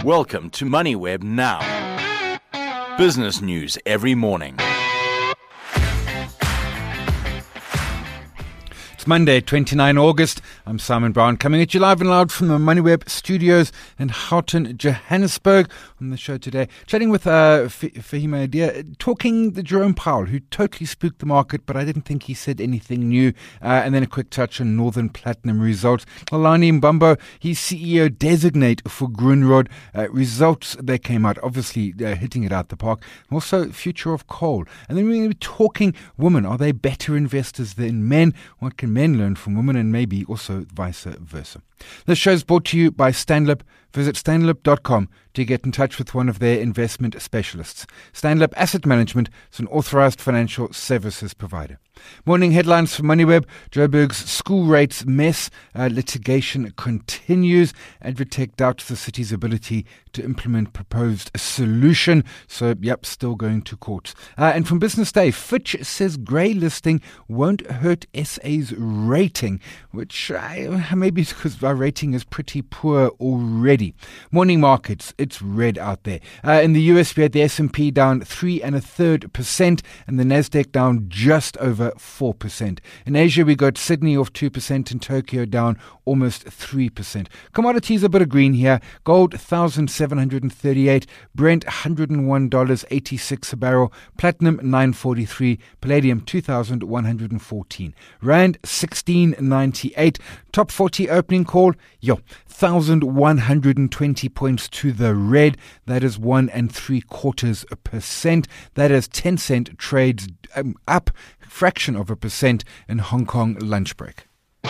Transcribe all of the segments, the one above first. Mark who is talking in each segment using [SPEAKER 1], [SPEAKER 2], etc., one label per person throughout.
[SPEAKER 1] Welcome to MoneyWeb Now. Business news every morning.
[SPEAKER 2] It's Monday, 29 August. I'm Simon Brown, coming at you live and loud from the MoneyWeb studios in Houghton, Johannesburg. On the show today, chatting with Fahima Adia, talking the Jerome Powell, who totally spooked the market, but I didn't think he said anything new. And then a quick touch on Northern Platinum results. Xolani Mbambo, he's CEO designate for Grunrod. Results that came out, obviously hitting it out the park. Also, future of coal. And then we're going to be talking women. Are they better investors than men? What can men learn from women, and maybe also vice versa? This show is brought to you by Stanlib. Visit stanlib.com to get in touch with one of their investment specialists. Stanlib Asset Management is an authorized financial services provider. Morning headlines for MoneyWeb. Joburg's school rates mess. Litigation continues. Advotech doubts the city's ability to implement proposed solution. So, still going to court. And from Business Day, Fitch says grey listing won't hurt SA's rating, which maybe it's because our rating is pretty poor already. Morning markets, it's red out there. In the US, we had the S&P down 3.33% and the Nasdaq down just over 4%. In Asia, we got Sydney off 2% and Tokyo down almost 3%. Commodities a bit of green here. Gold, $1,738. Brent, $101.86 a barrel. Platinum, $943. Palladium, $2,114. Rand, 16.98. Top 40 opening call, 1,120 points to the red. That is 1.75%. That is 10-cent trades up, fraction of a percent in Hong Kong lunch break.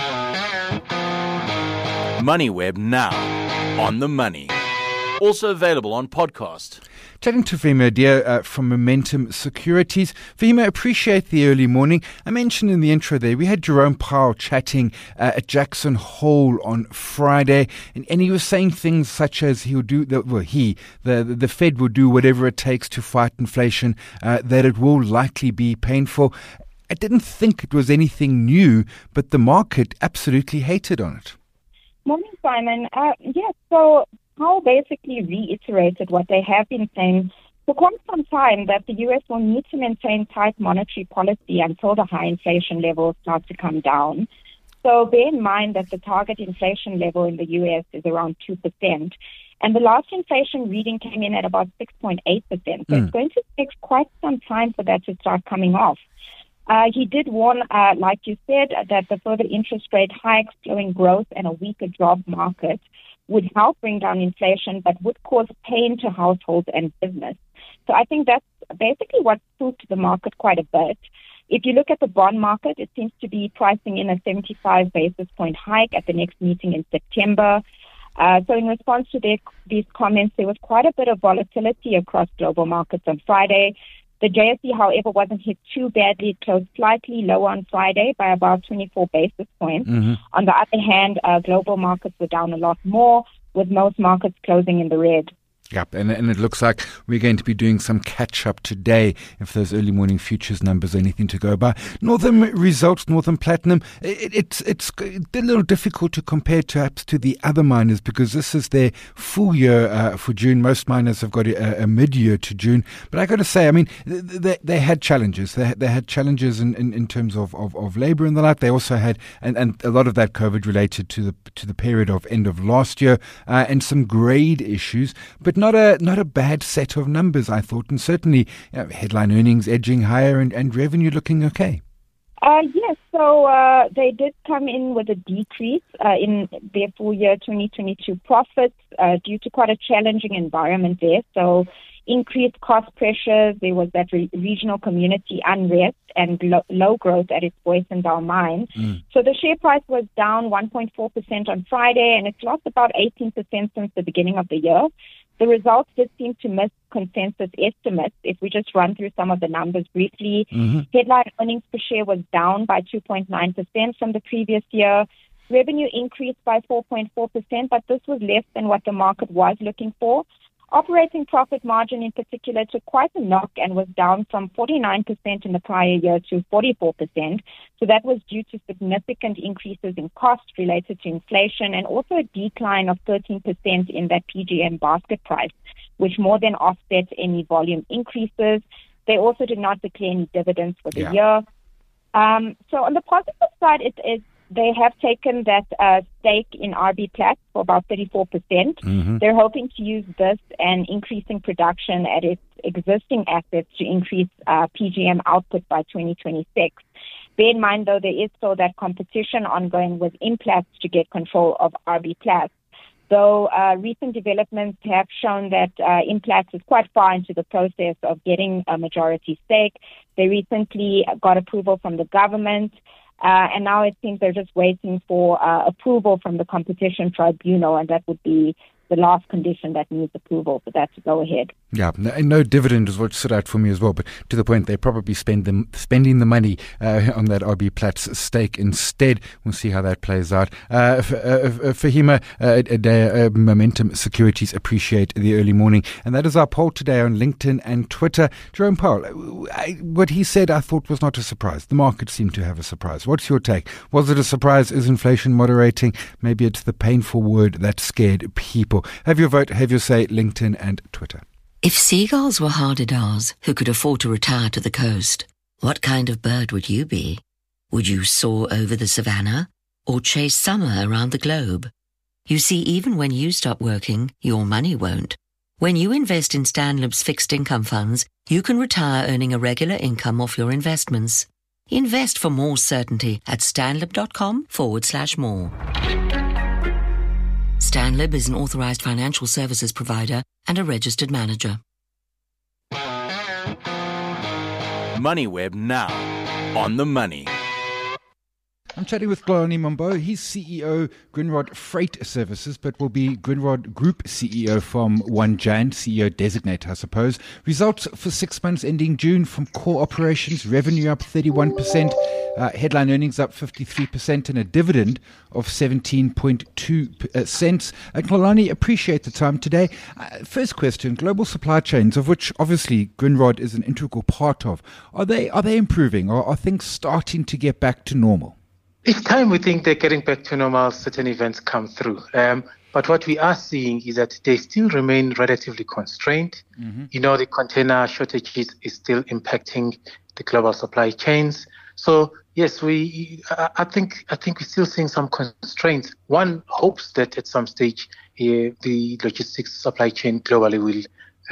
[SPEAKER 1] MoneyWeb Now, on the money. Also available on podcast.
[SPEAKER 2] Chatting to Fahima Adia from Momentum Securities. Fahima, appreciate the early morning. I mentioned in the intro there, we had Jerome Powell chatting at Jackson Hole on Friday, and he was saying things such as the Fed will do whatever it takes to fight inflation, that it will likely be painful. I didn't think it was anything new, but the market absolutely hated on it.
[SPEAKER 3] Morning, Simon. So Powell basically reiterated what they have been saying for quite some time, that the U.S. will need to maintain tight monetary policy until the high inflation levels start to come down. So bear in mind that the target inflation level in the U.S. is around 2%. And the last inflation reading came in at about 6.8%. So it's going to take quite some time for that to start coming off. He did warn, like you said, that the further interest rate hikes, slowing growth, and a weaker job market would help bring down inflation, but would cause pain to households and business. So I think that's basically what spooked the market quite a bit. If you look at the bond market, it seems to be pricing in a 75 basis point hike at the next meeting in September. So in response to these comments, there was quite a bit of volatility across global markets on Friday. The JSE, however, wasn't hit too badly. It closed slightly lower on Friday by about 24 basis points. On the other hand, global markets were down a lot more, with most markets closing in the red.
[SPEAKER 2] Yep, and it looks like we're going to be doing some catch-up today if those early morning futures numbers are anything to go by. Northern results, Northern Platinum, it's a little difficult to compare perhaps to the other miners because this is their full year for June. Most miners have got a mid-year to June. But I got to say, I mean, they had challenges. They had challenges in terms of labour and the like. They also had, and a lot of that COVID related to the period of end of last year and some grade issues. But not a bad set of numbers, I thought, and certainly headline earnings edging higher and revenue looking okay.
[SPEAKER 3] Yes, so they did come in with a decrease in their full year 2022 profits due to quite a challenging environment there. So increased cost pressures, there was that regional community unrest and low growth at its Booysendal mine. So the share price was down 1.4% on Friday, and it's lost about 18% since the beginning of the year. The results did seem to miss consensus estimates. If we just run through some of the numbers briefly, headline earnings per share was down by 2.9% from the previous year. Revenue increased by 4.4%, but this was less than what the market was looking for. Operating profit margin in particular took quite a knock and was down from 49% in the prior year to 44%. So that was due to significant increases in costs related to inflation and also a decline of 13% in that PGM basket price, which more than offset any volume increases. They also did not declare any dividends for the year. So on the positive side, they have taken that stake in RB Plats for about 34%. Mm-hmm. They're hoping to use this and increasing production at its existing assets to increase PGM output by 2026. Bear in mind, though, there is still that competition ongoing with Implats to get control of RB Plats. Though recent developments have shown that Implats is quite far into the process of getting a majority stake. They recently got approval from the government, and now it seems they're just waiting for approval from the competition tribunal, and that would be the last condition that needs approval for that to go ahead.
[SPEAKER 2] Yeah, no dividend is what stood out for me as well, but to the point, they probably spending the money on that RB Plats stake instead. We'll see how that plays out. Fahima, Momentum Securities, appreciate the early morning. And that is our poll today on LinkedIn and Twitter. Jerome Powell, what he said I thought was not a surprise. The market seemed to have a surprise. What's your take? Was it a surprise? Is inflation moderating? Maybe it's the painful word that scared people. Have your vote, have your say, LinkedIn and Twitter.
[SPEAKER 4] If seagulls were hardidars who could afford to retire to the coast, what kind of bird would you be? Would you soar over the savannah or chase summer around the globe? You see, even when you stop working, your money won't. When you invest in Stanlib's fixed income funds, you can retire earning a regular income off your investments. Invest for more certainty at stanlib.com/more. Stanlib is an authorized financial services provider and a registered manager.
[SPEAKER 1] MoneyWeb now, on the money.
[SPEAKER 2] I'm chatting with Xolani Mambo. He's CEO, Grindrod Freight Services, but will be Grindrod Group CEO from 1 Jan, CEO designate, I suppose. Results for 6 months ending June from core operations, revenue up 31%, headline earnings up 53%, and a dividend of 17.2 cents. Xolani, appreciate the time today. First question, global supply chains, of which obviously Grindrod is an integral part of, are they improving, or are things starting to get back to normal?
[SPEAKER 5] Each time we think they're getting back to normal, certain events come through. But what we are seeing is that they still remain relatively constrained. Mm-hmm. The container shortages is still impacting the global supply chains. So yes, I think we're still seeing some constraints. One hopes that at some stage the logistics supply chain globally will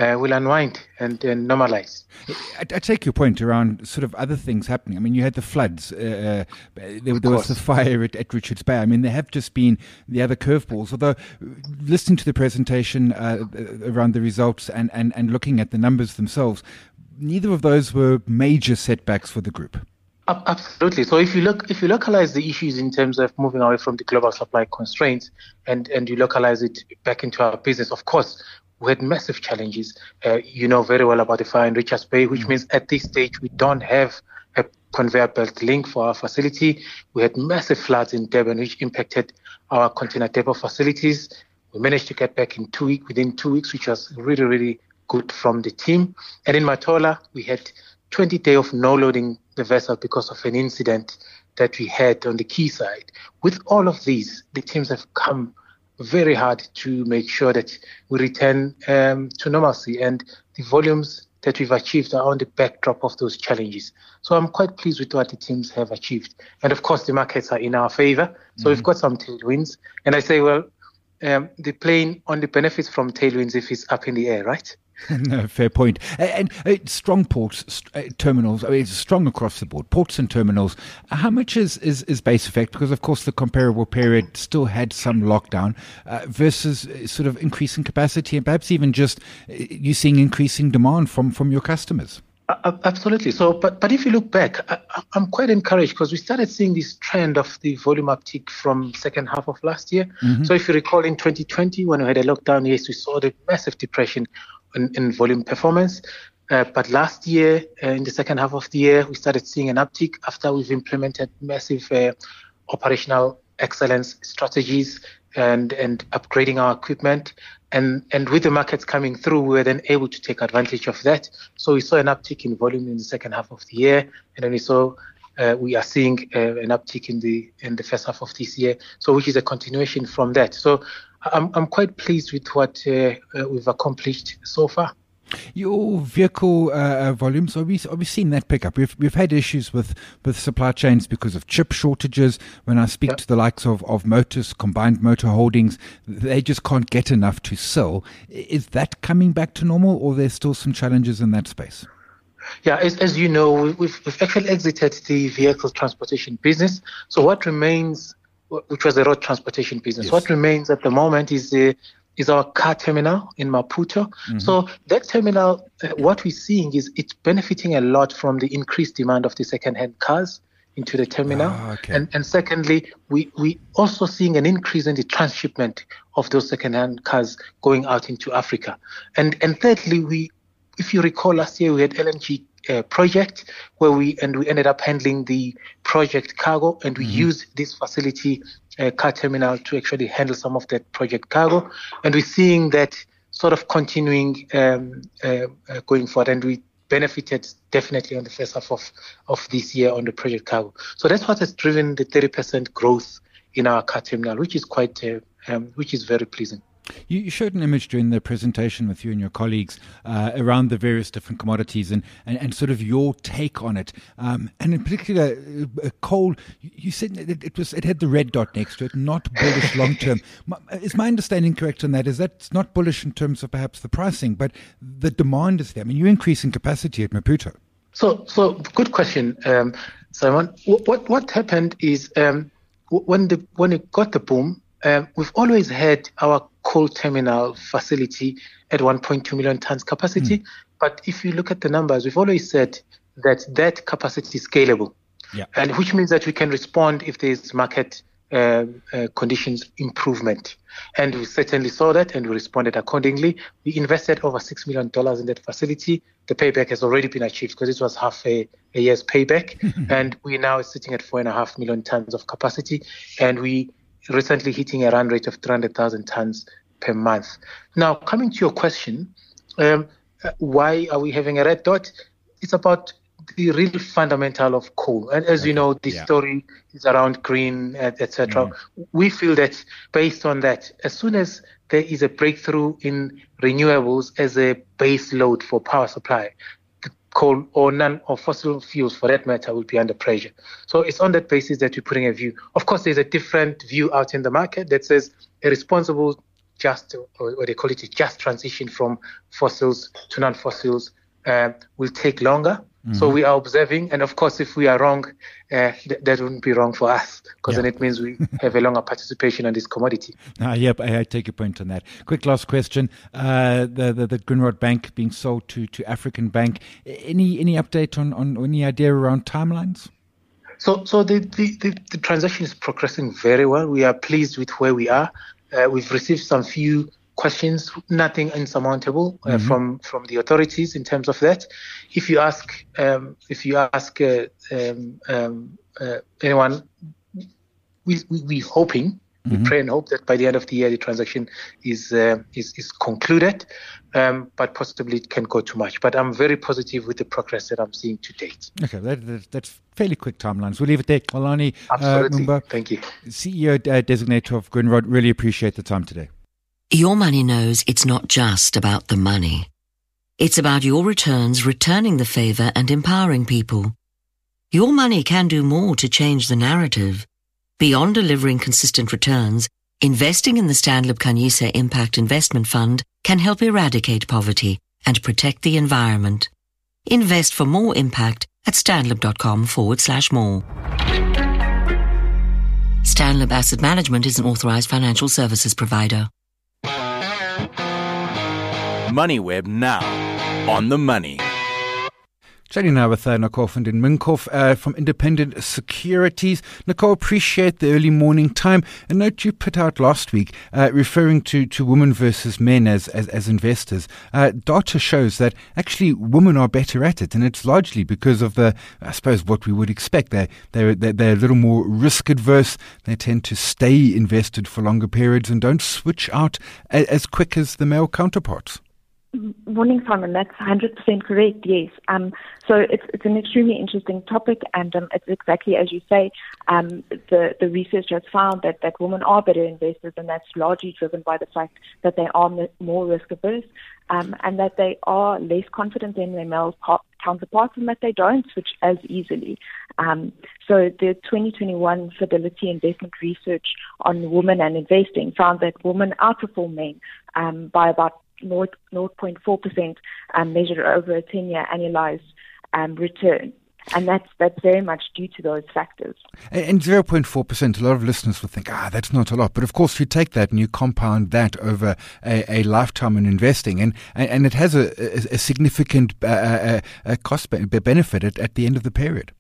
[SPEAKER 5] unwind and normalize.
[SPEAKER 2] I take your point around sort of other things happening. I mean, you had the floods. There was the fire at Richards Bay. I mean, there have just been the other curveballs. Although, listening to the presentation around the results and looking at the numbers themselves, neither of those were major setbacks for the group.
[SPEAKER 5] Absolutely. So if you localize the issues in terms of moving away from the global supply constraints and you localize it back into our business, of course, we had massive challenges. You know very well about the fire in Richards Bay, which means at this stage we don't have a conveyor belt link for our facility. We had massive floods in Durban, which impacted our container depot facilities. We managed to get back within 2 weeks, which was really, really good from the team. And in Matola, we had 20 days of no loading the vessel because of an incident that we had on the quayside. With all of these, the teams have come very hard to make sure that we return to normalcy, and the volumes that we've achieved are on the backdrop of those challenges. So I'm quite pleased with what the teams have achieved. And of course, the markets are in our favor. So we've got some tailwinds. And I say, well, the plane only benefits from tailwinds if it's up in the air, right?
[SPEAKER 2] No, fair point. And strong ports, terminals, I mean, it's strong across the board, ports and terminals. How much is base effect? Because, of course, the comparable period still had some lockdown versus sort of increasing capacity and perhaps even just you seeing increasing demand from your customers.
[SPEAKER 5] Absolutely. So, but if you look back, I'm quite encouraged because we started seeing this trend of the volume uptick from second half of last year. Mm-hmm. So if you recall in 2020, when we had a lockdown, yes, we saw the massive depression in volume performance. But last year, in the second half of the year, we started seeing an uptick after we've implemented massive operational excellence strategies and upgrading our equipment. And with the markets coming through, we were then able to take advantage of that. So we saw an uptick in volume in the second half of the year, and then we are seeing an uptick in the first half of this year. So which is a continuation from that. So I'm quite pleased with what we've accomplished so far.
[SPEAKER 2] Your vehicle volumes, are we seeing that pick up? We've had issues with supply chains because of chip shortages. When I speak to the likes of Motus, Combined Motor Holdings, they just can't get enough to sell. Is that coming back to normal, or there's still some challenges in that space?
[SPEAKER 5] Yeah, as you know, we've actually exited the vehicle transportation business. So what remains, which was the road transportation business, yes. What remains at the moment is our car terminal in Maputo. Mm-hmm. So that terminal, what we're seeing is it's benefiting a lot from the increased demand of the second-hand cars into the terminal. Okay. And secondly, we also seeing an increase in the transshipment of those second-hand cars going out into Africa. And thirdly, if you recall, last year we had LNG project where we ended up handling the project cargo, and we used this facility car terminal to actually handle some of that project cargo, and we're seeing that sort of continuing going forward, and we benefited definitely on the first half of this year on the project cargo. So that's what has driven the 30% growth in our car terminal, which is which is very pleasing.
[SPEAKER 2] You showed an image during the presentation with you and your colleagues around the various different commodities and sort of your take on it. And in particular, coal, you said it had the red dot next to it, not bullish long term. Is my understanding correct on that? Is that it's not bullish in terms of perhaps the pricing, but the demand is there? I mean, you're increasing capacity at Maputo.
[SPEAKER 5] So good question, Simon. What happened is when it got the boom, we've always had our coal terminal facility at 1.2 million tons capacity. But if you look at the numbers, we've always said that capacity is scalable, and which means that we can respond if there's market conditions improvement. And we certainly saw that, and we responded accordingly. We invested over $6 million in that facility. The payback has already been achieved because this was half a year's payback. And we're now sitting at 4.5 million tons of capacity, and we recently hitting a run rate of 300,000 tons per month. Now, coming to your question, why are we having a red dot? It's about the real fundamental of coal. And as you know, the story is around green, etc. We feel that based on that, as soon as there is a breakthrough in renewables as a base load for power supply, coal or none or fossil fuels for that matter will be under pressure. So it's on that basis that we're putting a view. Of course, there's a different view out in the market that says a responsible, just, or what they call it, a just transition from fossils to non-fossils will take longer. So we are observing, and of course, if we are wrong, that wouldn't be wrong for us, because then it means we have a longer participation on this commodity.
[SPEAKER 2] I take your point on that. Quick last question: the Grindrod Bank being sold to African Bank. Any update on any idea around timelines?
[SPEAKER 5] So the transaction is progressing very well. We are pleased with where we are. We've received some few questions, nothing insurmountable from the authorities in terms of that. If you ask anyone, we're hoping, we pray and hope that by the end of the year the transaction is concluded, but possibly it can go too much. But I'm very positive with the progress that I'm seeing to date.
[SPEAKER 2] Okay, that's fairly quick timelines. We'll leave it there. Xolani Mumba,
[SPEAKER 5] thank you.
[SPEAKER 2] CEO designator of Grindrod. Really appreciate the time today.
[SPEAKER 4] Your money knows it's not just about the money. It's about your returns returning the favor and empowering people. Your money can do more to change the narrative. Beyond delivering consistent returns, investing in the Stanlib Khanyisa Impact Investment Fund can help eradicate poverty and protect the environment. Invest for more impact at stanlib.com/more. Stanlib Asset Management is an authorized financial services provider.
[SPEAKER 1] MoneyWeb now on the money.
[SPEAKER 2] Chatting now with Nicole van den Munkhoff from Independent Securities. Nicole, appreciate the early morning time. A note you put out last week referring to women versus men as investors. Data shows that actually women are better at it, and it's largely because of I suppose, what we would expect. They're a little more risk adverse. They tend to stay invested for longer periods and don't switch out as quick as the male counterparts.
[SPEAKER 6] Morning, Simon. That's 100% correct, yes. So it's an extremely interesting topic, and it's exactly as you say. The research has found that women are better investors, and that's largely driven by the fact that they are more risk averse, and that they are less confident than their male counterparts, and that they don't switch as easily. So the 2021 Fidelity Investment Research on women and investing found that women outperform men by about 0.4% measured over a 10-year annualized return. And that's very much due to those factors.
[SPEAKER 2] And 0.4%, a lot of listeners will think, that's not a lot. But of course, you take that and you compound that over a lifetime in investing, and it has a significant cost benefit at the end of the period.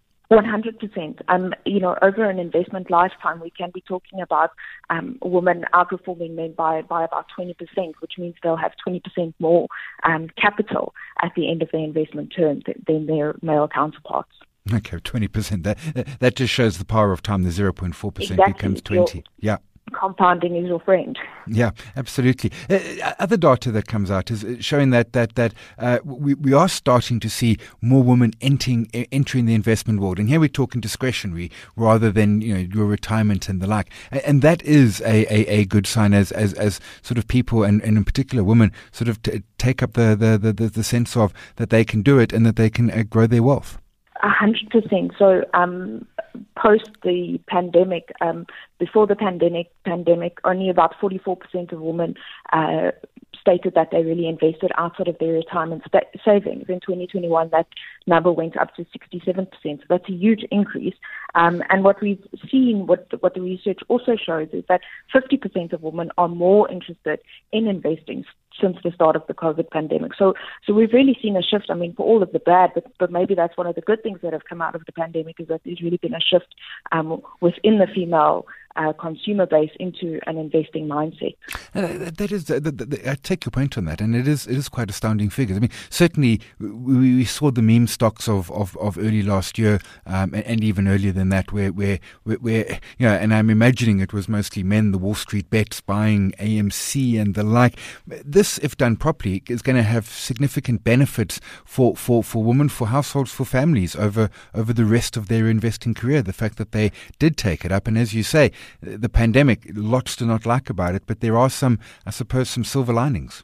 [SPEAKER 6] 100%. Over an investment lifetime, we can be talking about women outperforming men by about 20%, which means they'll have 20% more capital at the end of their investment term than their male counterparts.
[SPEAKER 2] Okay, 20%. That just shows the power of time. The 0.4% becomes 20. Yeah.
[SPEAKER 6] Compounding is your friend.
[SPEAKER 2] Yeah, absolutely. Other data that comes out is showing that we are starting to see more women entering the investment world, and here we're talking discretionary rather than your retirement and the like, and that is a good sign as sort of people and in particular women sort of take up the sense of that they can do it and that they can grow their wealth.
[SPEAKER 6] 100%. So post the pandemic, before the pandemic, only about 44% of women stated that they really invested outside of their retirement savings. In 2021, that number went up to 67%. So that's a huge increase. And what we've seen, what the research also shows, is that 50% of women are more interested in investing since the start of the COVID pandemic. So we've really seen a shift, for all of the bad, but maybe that's one of the good things that have come out of the pandemic, is that there's really been a shift within the female consumer base into an investing mindset.
[SPEAKER 2] That is, I take your point on that, and it is quite astounding figures. Certainly we saw the meme stocks of early last year, and even earlier than that, where and I'm imagining it was mostly men, the Wall Street bets, buying AMC and the like. This, if done properly, is going to have significant benefits for women, for households, for families over the rest of their investing career. The fact that they did take it up, and as you say, the pandemic, lots to not like about it, but there are some silver linings.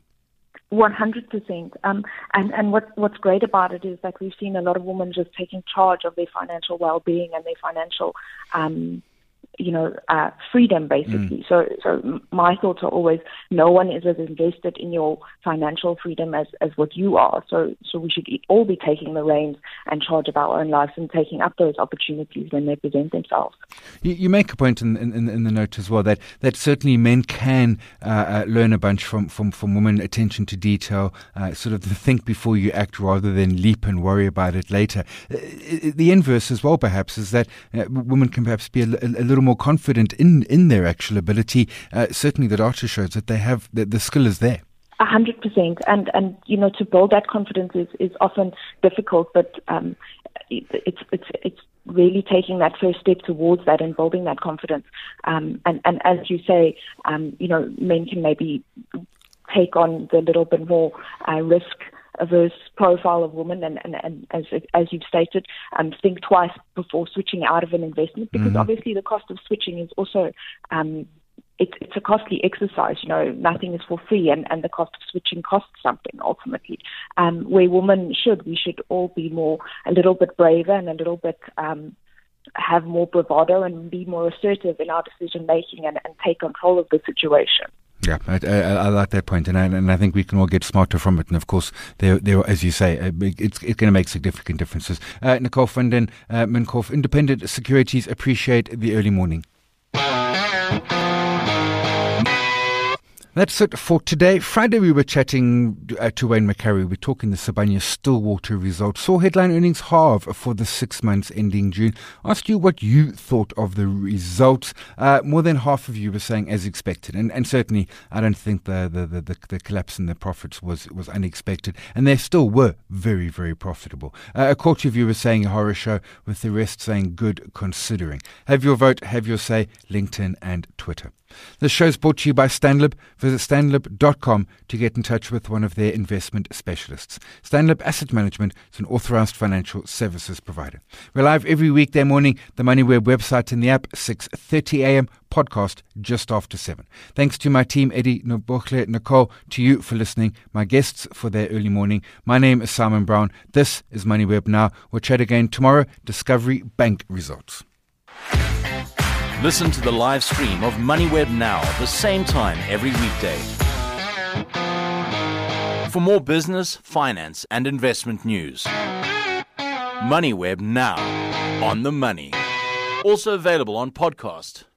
[SPEAKER 6] 100%. And what's great about it is that we've seen a lot of women just taking charge of their financial well-being and their financial freedom, basically. So my thoughts are always, no one is as invested in your financial freedom as what you are. So we should all be taking the reins and charge of our own lives and taking up those opportunities when they present themselves.
[SPEAKER 2] You make a point in the note as well that certainly men can learn a bunch from women, attention to detail, sort of the think before you act rather than leap and worry about it later. The inverse as well, perhaps, is that women can perhaps be a little more confident in their actual ability. Certainly the data shows that they have, the skill is there.
[SPEAKER 6] 100%. And to build that confidence is often difficult, but it's really taking that first step towards that and building that confidence. And as you say, men can maybe take on the little bit more risk averse profile of women, and as you've stated, think twice before switching out of an investment, because obviously the cost of switching is also it's a costly exercise. Nothing is for free, and the cost of switching costs something ultimately. Where we should all be a little bit braver and a little bit have more bravado and be more assertive in our decision making and take control of the situation.
[SPEAKER 2] Yeah, I like that point, and I think we can all get smarter from it. And of course, there, as you say, it's going to make significant differences. Nicole van den Munkhoff, Independent Securities, appreciate the early morning. That's it for today. Friday we were chatting to Wayne McCarry. We're talking the Sibanye-Stillwater results. Saw headline earnings halve for the 6 months ending June. Asked you what you thought of the results. More than half of you were saying as expected. And certainly I don't think the collapse in the profits was unexpected. And they still were very, very profitable. A quarter of you were saying a horror show, with the rest saying good considering. Have your vote, have your say, LinkedIn and Twitter. This show is brought to you by Stanlib. Visit stanlib.com to get in touch with one of their investment specialists. Stanlib Asset Management is an authorized financial services provider. We're live every weekday morning, the MoneyWeb website and the app, 6:30 a.m., podcast just after 7. Thanks to my team, Eddie, Nobokle, Nicole, to you for listening, my guests for their early morning. My name is Simon Brown. This is MoneyWeb Now. We'll chat again tomorrow. Discovery Bank results.
[SPEAKER 1] Listen to the live stream of MoneyWeb Now the same time every weekday. For more business, finance and investment news. MoneyWeb Now, on the money. Also available on podcast.